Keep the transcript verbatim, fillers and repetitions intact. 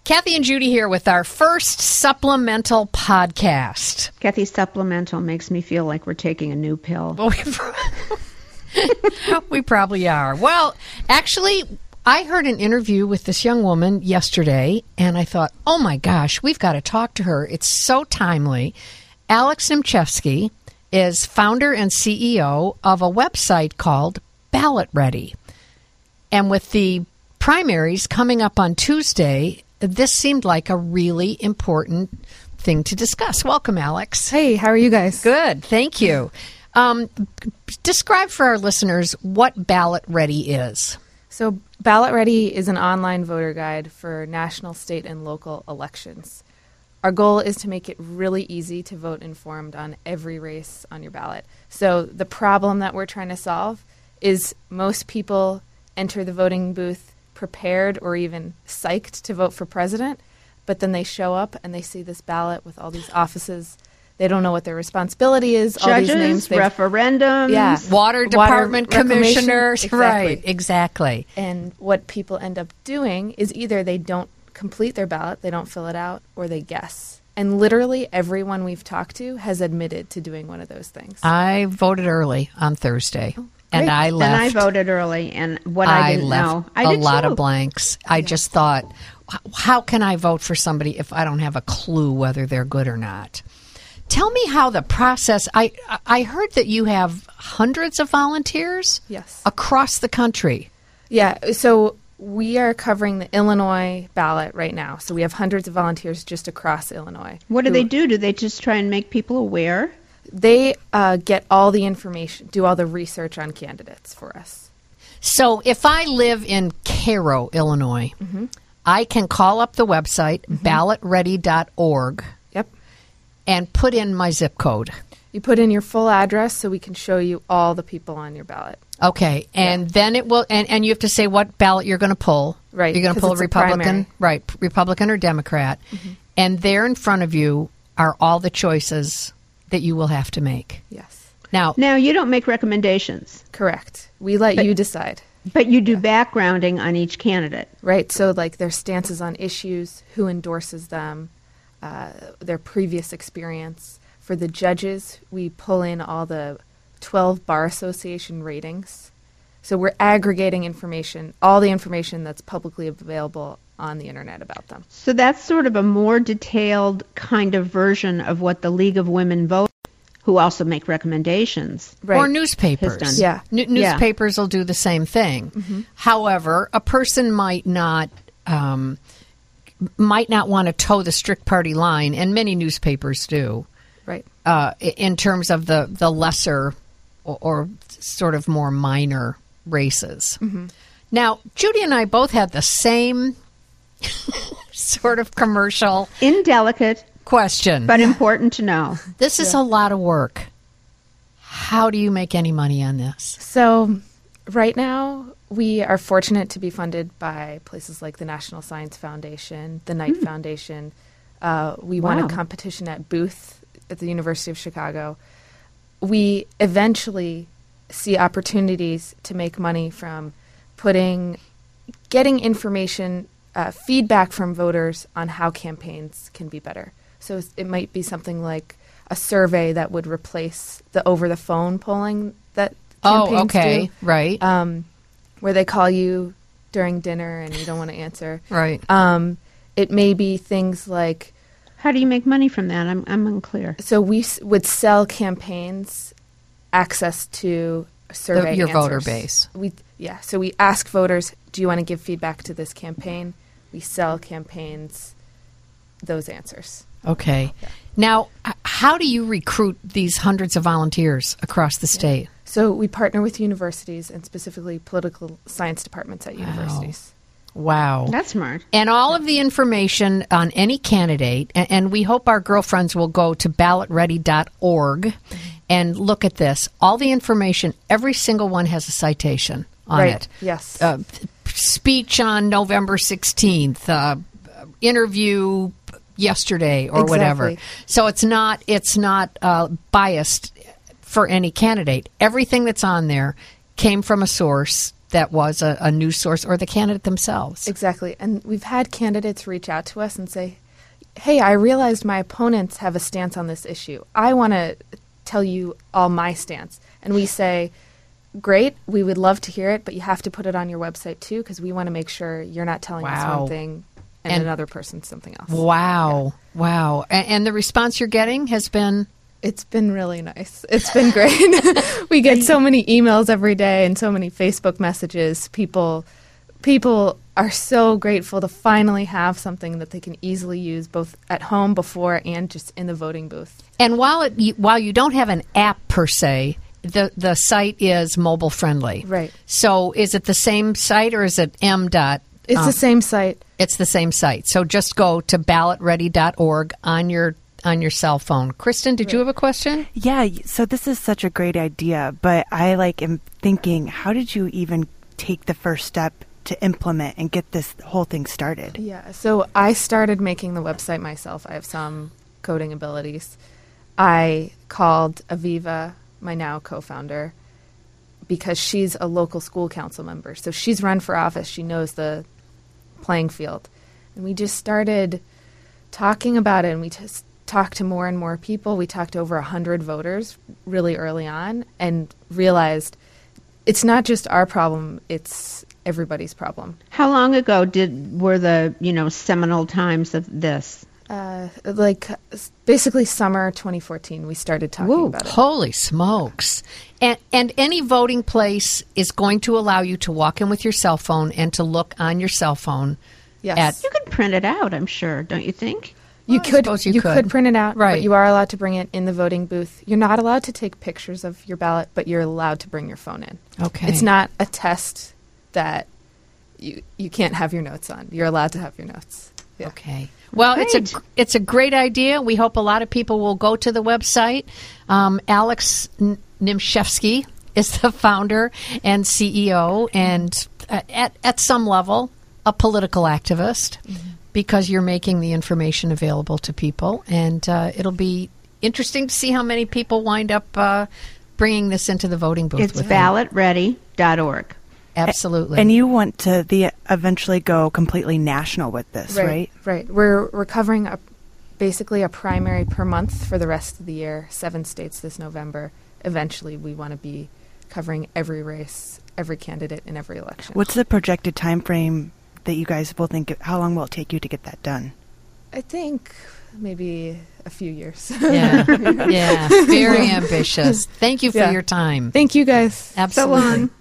Kathy and Judy here with our first supplemental podcast. Kathy's supplemental makes me feel like we're taking a new pill. Well, we, pro- we probably are. Well, actually, I heard an interview with this young woman yesterday, and I thought, oh my gosh, we've got to talk to her. It's so timely. Alex Nimchevsky is founder and C E O of a website called Ballot Ready. And with the primaries coming up on Tuesday, this seemed like a really important thing to discuss. Welcome, Alex. Hey, how are you guys? Good, thank you. Um, describe for our listeners what Ballot Ready is. So Ballot Ready is an online voter guide for national, state, and local elections. Our goal is to make it really easy to vote informed on every race on your ballot. So the problem that we're trying to solve is most people enter the voting booth prepared or even psyched to vote for president, but then they show up and they see this ballot with all these offices. They don't know what their responsibility is. Judges, all these names, referendums, yeah, water department water commissioners, exactly. right? Exactly. And what people end up doing is either they don't complete their ballot, they don't fill it out, or they guess. And literally everyone we've talked to has admitted to doing one of those things. I voted early on Thursday. And Great. I left. And I voted early, and what I, I didn't left know, I a did lot too. of blanks. I Yeah. just thought, how can I vote for somebody if I don't have a clue whether they're good or not? Tell me how the process. I I heard that you have hundreds of volunteers. Yes. Across the country. Yeah, so we are covering the Illinois ballot right now. So we have hundreds of volunteers just across Illinois. What do who- they do? Do they just try and make people aware? They uh, get all the information, do all the research on candidates for us. So if I live in Cairo, Illinois, mm-hmm. I can call up the website mm-hmm. ballot ready dot org. Yep. And put in my zip code. You put in your full address so we can show you all the people on your ballot. Okay, and yeah. then it will, and, and you have to say what ballot you're going to pull. Right. You're going to pull a Republican, a right, Republican or Democrat. Mm-hmm. And there in front of you are all the choices that you will have to make. Yes. Now, now you don't make recommendations. Correct. We let but, you decide. But you do backgrounding on each candidate. Right. So like their stances on issues, who endorses them, uh, their previous experience. For the judges, we pull in all the twelve Bar Association ratings. So we're aggregating information, all the information that's publicly available on the internet about them. So that's sort of a more detailed kind of version of what the League of Women Vote, who also make recommendations. Right. Or newspapers. Yeah. N- newspapers yeah. will do the same thing. Mm-hmm. However, a person might not um, might not want to toe the strict party line, and many newspapers do. Right. Uh, in terms of the, the lesser or, or sort of more minor races. Mm-hmm. Now, Judy and I both had the same sort of commercial. Indelicate. Question. But important to know. This is yeah. a lot of work. How do you make any money on this? So right now, we are fortunate to be funded by places like the National Science Foundation, the Knight mm. Foundation. Uh, we wow. won a competition at Booth at the University of Chicago. We eventually see opportunities to make money from putting, getting information, uh, feedback from voters on how campaigns can be better. So it might be something like a survey that would replace the over-the-phone polling that campaigns oh, okay, do. right. Um, where they call you during dinner and you don't want to answer. Right. Um, it may be things like... How do you make money from that? I'm I'm unclear. So we s- would sell campaigns access to survey the, your answers. voter base. We yeah. So we ask voters, do you want to give feedback to this campaign? We sell campaigns those answers. Okay. Yeah. Now, h- how do you recruit these hundreds of volunteers across the state? Yeah. So we partner with universities and specifically political science departments at wow. universities. Wow. That's smart. And all of the information on any candidate, and, and we hope our girlfriends will go to ballot ready dot org mm-hmm. and look at this. All the information, every single one has a citation on right. it. Yes. Uh, speech on November sixteenth, uh, interview yesterday or exactly. whatever. So it's not, it's not uh, biased for any candidate. Everything that's on there came from a source that was a, a news source or the candidate themselves. Exactly. And we've had candidates reach out to us and say, hey, I realized my opponents have a stance on this issue. I want to tell you all my stance. And we say, great, we would love to hear it, but you have to put it on your website too, because we want to make sure you're not telling us Wow. one thing and, And- another person something else. Wow. Wow. And, and the response you're getting has been... It's been really nice. It's been great. We get so many emails every day and so many Facebook messages. People people are so grateful to finally have something that they can easily use both at home before and just in the voting booth. And while it, you, while you don't have an app per se, the, the site is mobile friendly. Right. So is it the same site or is it m dot? It's um, the same site. It's the same site. So just go to ballot ready dot org on your on your cell phone. Kristen, did you have a question? Yeah, y- so this is such a great idea, but I like am thinking, how did you even take the first step to implement and get this whole thing started? Yeah, so I started making the website myself. I have some coding abilities. I called Aviva, my now co-founder, because she's a local school council member. So she's run for office. She knows the playing field. And we just started talking about it, and we just talked to more and more people. We talked to over one hundred voters really early on and realized it's not just our problem, it's everybody's problem. How long ago did were the, you know, seminal times of this? Uh, like s- basically summer twenty fourteen, we started talking Whoa, about it. holy smokes. And, and any voting place is going to allow you to walk in with your cell phone and to look on your cell phone. Yes. at- You could print it out, I'm sure, don't you think? You Well, I could suppose you, you could. could. print it out, Right. but you are allowed to bring it in the voting booth. You're not allowed to take pictures of your ballot, but you're allowed to bring your phone in. Okay. It's not a test that you you can't have your notes on. You're allowed to have your notes. Yeah. Okay. Well, it's Great. a it's a great idea. We hope a lot of people will go to the website. Um, Alex N- Nimshevsky is the founder and C E O, and uh, at at some level, a political activist, because you're making the information available to people, and uh, it'll be interesting to see how many people wind up uh, bringing this into the voting booth. It's with them. ballot ready dot org. Absolutely. And you want to the eventually go completely national with this, right? Right. We're we're covering a basically a primary per month for the rest of the year. Seven states this November. Eventually, we want to be covering every race, every candidate in every election. What's the projected time frame that you guys will think? How long will it take you to get that done? I think maybe a few years. yeah, yeah, very ambitious. Thank you for Yeah. your time. Thank you guys. Absolutely. So long.